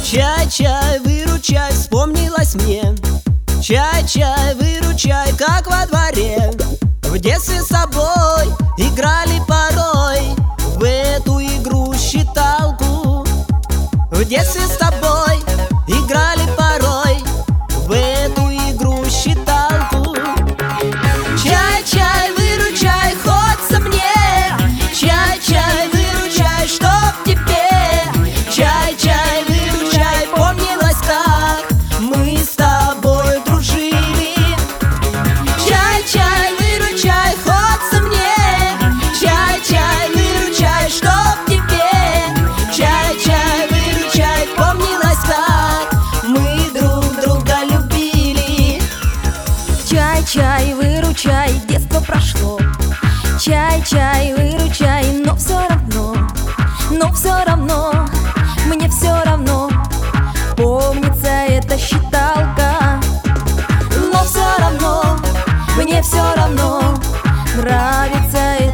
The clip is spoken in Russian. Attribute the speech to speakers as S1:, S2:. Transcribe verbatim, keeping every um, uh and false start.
S1: Чай, чай, выручай, вспомнилось мне. Чай, чай, выручай, как во дворе в детстве с тобой играли порой в эту игру считалку. В детстве с тобой играли порой в эту игру считалку. Чай, чай, выручай, хочется мне. Чай, чай, выручай, чтоб тебе. Чай, чай, выручай, помнилось, как мы с тобой дружили. Чай, чай, выручай, хочется мне. Чай, чай, выручай, чтоб тебе. Чай, чай, выручай, помнилось, как мы друг друга любили.
S2: Чай, чай, выручай, детство прошло. Чай, чай, выручай, но все равно, но все равно, мне все равно помнится эта считалка. Но все равно, мне все равно нравится